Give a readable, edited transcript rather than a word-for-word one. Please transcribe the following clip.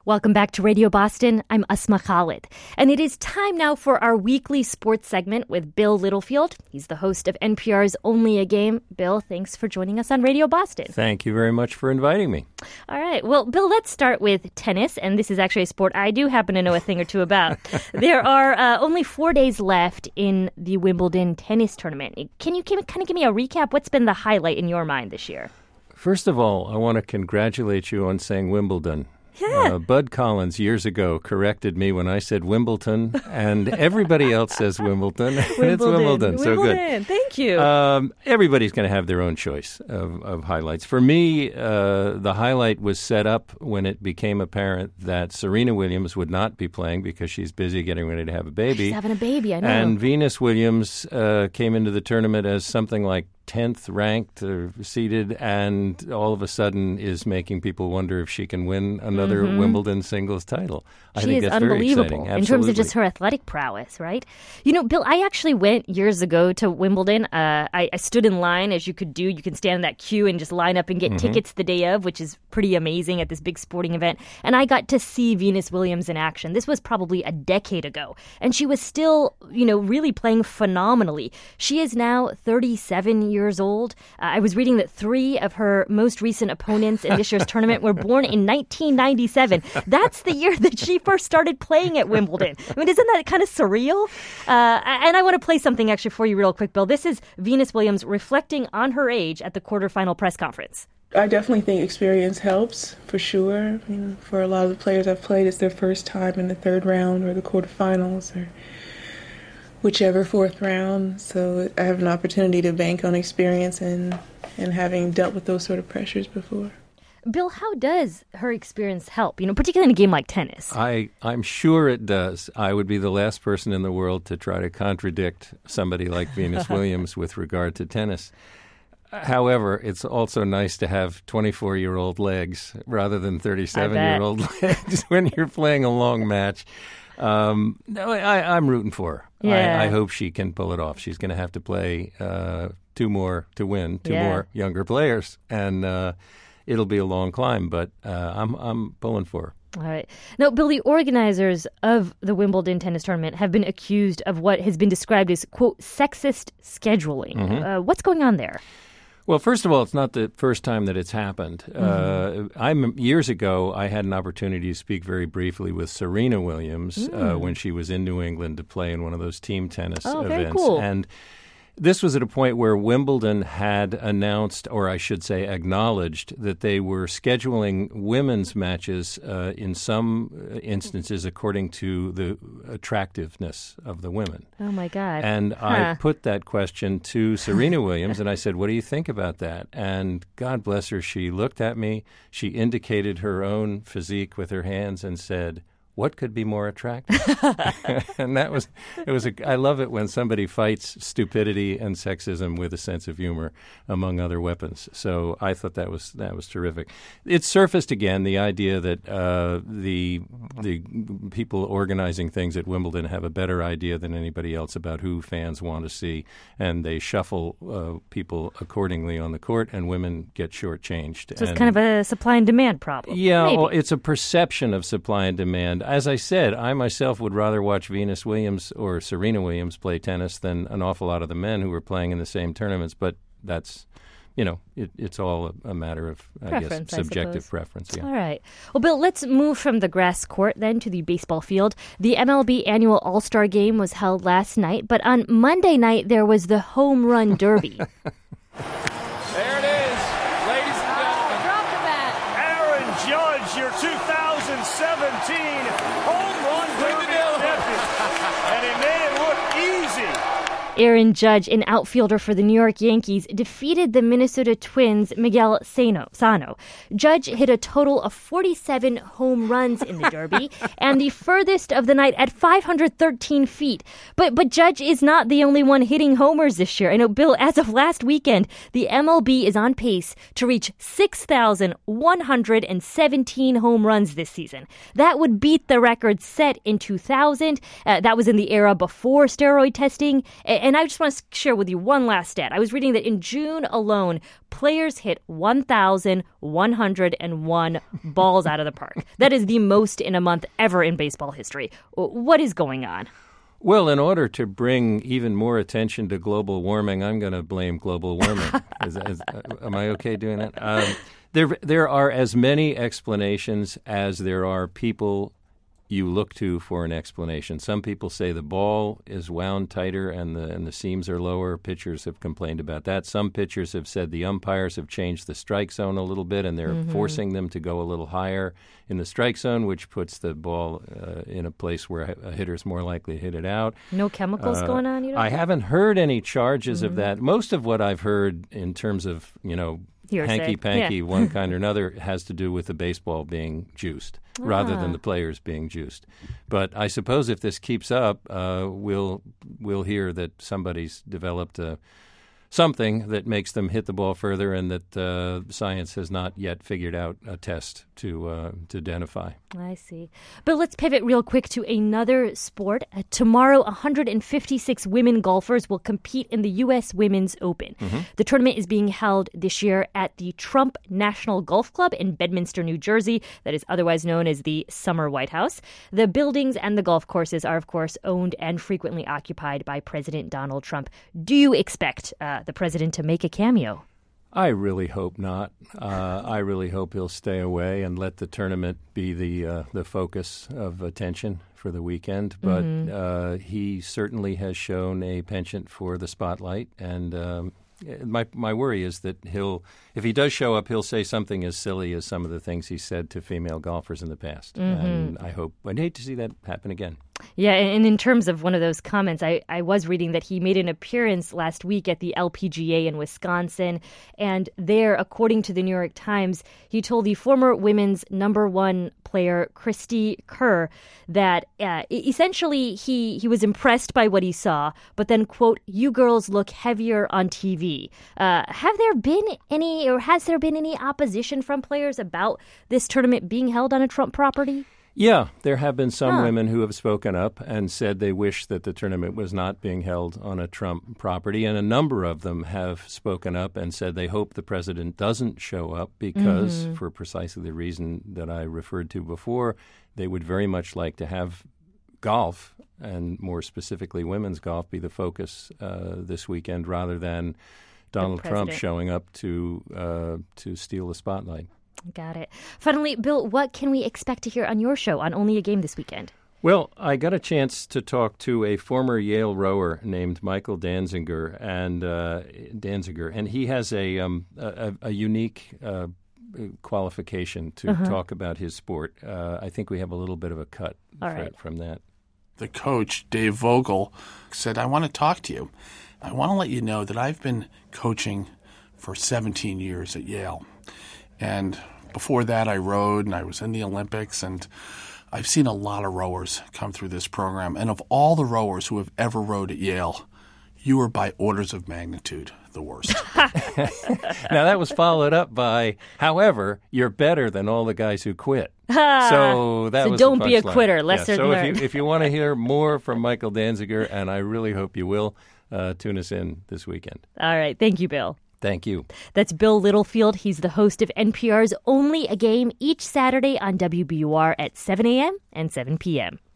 Welcome back to Radio Boston. I'm Asma Khalid. And it is time now for our weekly sports segment with Bill Littlefield. He's the host of NPR's Only a Game. Bill, thanks for joining us on Radio Boston. Thank you very much for inviting me. All right. Well, Bill, let's start with tennis. And this is actually a sport I do happen to know a thing or two about. There are only 4 days left in the Wimbledon tennis tournament. Can you kind of give me a recap? What's been the highlight in your mind this year? First of all, I want to congratulate you on saying Wimbledon. Yeah. Bud Collins years ago corrected me when I said Wimbledon, and everybody else says Wimbledon. It's Wimbledon. So good. Thank you. Everybody's going to have their own choice of highlights. For me, the highlight was set up when it became apparent that Serena Williams would not be playing because she's busy getting ready to have a baby. She's having a baby, I know. And Venus Williams came into the tournament as something like 10th ranked or seeded, and all of a sudden is making people wonder if she can win another Wimbledon singles title. I think that's very exciting. In terms of just her athletic prowess, right? You know, Bill, I actually went years ago to Wimbledon. I stood in line, as you could do. You can stand in that queue and just line up and get tickets the day of, which is pretty amazing at this big sporting event. And I got to see Venus Williams in action. This was probably a decade ago. And she was still, really playing phenomenally. She is now 37 years old. I was reading that 3 of her most recent opponents in this year's tournament were born in 1997. That's the year that she first started playing at Wimbledon. I mean, isn't that kind of surreal? And I want to play something actually for you real quick, Bill. This is Venus Williams reflecting on her age at the quarterfinal press conference. I definitely think experience helps, for sure. For a lot of the players I've played, it's their first time in the third round or the quarterfinals or whichever fourth round. So I have an opportunity to bank on experience and having dealt with those sort of pressures before. Bill, how does her experience help, particularly in a game like tennis? I'm sure it does. I would be the last person in the world to try to contradict somebody like Venus Williams with regard to tennis. However, it's also nice to have 24-year-old legs rather than 37-year-old legs when you're playing a long match. I'm rooting for her. Yeah. I hope she can pull it off. She's going to have to play 2 more to win, 2 more younger players, and it'll be a long climb, but I'm pulling for her. All right. Now, Bill, the organizers of the Wimbledon tennis tournament have been accused of what has been described as, quote, sexist scheduling. What's going on there? Well, first of all, it's not the first time that it's happened. Years ago, I had an opportunity to speak very briefly with Serena Williams when she was in New England to play in one of those team tennis events. Very cool. And this was at a point where Wimbledon had announced, or I should say acknowledged, that they were scheduling women's matches in some instances according to the attractiveness of the women. Oh, my God. And I put that question to Serena Williams, and I said, what do you think about that? And God bless her, she looked at me, she indicated her own physique with her hands and said, what could be more attractive? And I love it when somebody fights stupidity and sexism with a sense of humor, among other weapons. So I thought that was terrific. It surfaced again, the idea that the people organizing things at Wimbledon have a better idea than anybody else about who fans want to see, and they shuffle people accordingly on the court, and women get shortchanged. So it's kind of a supply and demand problem. Yeah, maybe. Well, it's a perception of supply and demand. As I said, I myself would rather watch Venus Williams or Serena Williams play tennis than an awful lot of the men who were playing in the same tournaments. But that's, it's all a matter of, I guess, subjective preference. Yeah. All right. Well, Bill, let's move from the grass court then to the baseball field. The MLB annual All-Star Game was held last night, but on Monday night there was the Home Run Derby. There it is, ladies and gentlemen. Drop the bat. Aaron Judge, your 2017 Home Run Derby champion. And it made it look easy. Aaron Judge, an outfielder for the New York Yankees, defeated the Minnesota Twins' Miguel Sano. Judge hit a total of 47 home runs in the Derby, and the furthest of the night at 513 feet. But Judge is not the only one hitting homers this year. I know, Bill, as of last weekend, the MLB is on pace to reach 6,117 home runs this season. That would beat the record set in 2000. That was in the era before steroid testing. And And I just want to share with you one last stat. I was reading that in June alone, players hit 1,101 balls out of the park. That is the most in a month ever in baseball history. What is going on? Well, in order to bring even more attention to global warming, I'm going to blame global warming. Am I okay doing that? There are as many explanations as there are people you look to for an explanation. Some people say the ball is wound tighter and the seams are lower. Pitchers have complained about that. Some pitchers have said the umpires have changed the strike zone a little bit and they're forcing them to go a little higher in the strike zone, which puts the ball in a place where a hitter's more likely to hit it out. No chemicals going on? You don't I haven't heard any charges of that. Most of what I've heard in terms of, hanky-panky, one kind or another, has to do with the baseball being juiced rather than the players being juiced. But I suppose if this keeps up, we'll hear that somebody's developed something that makes them hit the ball further and that science has not yet figured out a test to identify. I see. But let's pivot real quick to another sport. Tomorrow, 156 women golfers will compete in the U.S. Women's Open. The tournament is being held this year at the Trump National Golf Club in Bedminster, New Jersey, that is otherwise known as the Summer White House. The buildings and the golf courses are, of course, owned and frequently occupied by President Donald Trump. Do you expect the president to make a cameo? I really hope not. I really hope he'll stay away and let the tournament be the focus of attention for the weekend. But he certainly has shown a penchant for the spotlight, and my worry is that if he does show up, he'll say something as silly as some of the things he said to female golfers in the past. And I'd hate to see that happen again. Yeah, and in terms of one of those comments, I was reading that he made an appearance last week at the LPGA in Wisconsin, and there, according to the New York Times, he told the former women's #1 player, Christy Kerr, that essentially he was impressed by what he saw, but then, quote, "You girls look heavier on TV." Has there been any opposition from players about this tournament being held on a Trump property? Yeah, there have been some women who have spoken up and said they wish that the tournament was not being held on a Trump property, and a number of them have spoken up and said they hope the president doesn't show up because, for precisely the reason that I referred to before, they would very much like to have golf, and more specifically women's golf, be the focus this weekend rather than Donald Trump showing up to steal the spotlight. Got it. Finally, Bill, what can we expect to hear on your show on Only a Game this weekend? Well, I got a chance to talk to a former Yale rower named Michael Danziger, and he has a unique qualification to talk about his sport. I think we have a little bit of a cut from that. The coach, Dave Vogel, said, "I want to talk to you. I want to let you know that I've been coaching for 17 years at Yale. And before that, I rowed and I was in the Olympics, and I've seen a lot of rowers come through this program. And of all the rowers who have ever rowed at Yale, you are by orders of magnitude the worst." Now, that was followed up by, "However, you're better than all the guys who quit." So don't be a quitter. Lesson learned. So if you want to hear more from Michael Danziger, and I really hope you will, tune us in this weekend. All right. Thank you, Bill. Thank you. That's Bill Littlefield. He's the host of NPR's Only a Game each Saturday on WBUR at 7 a.m. and 7 p.m.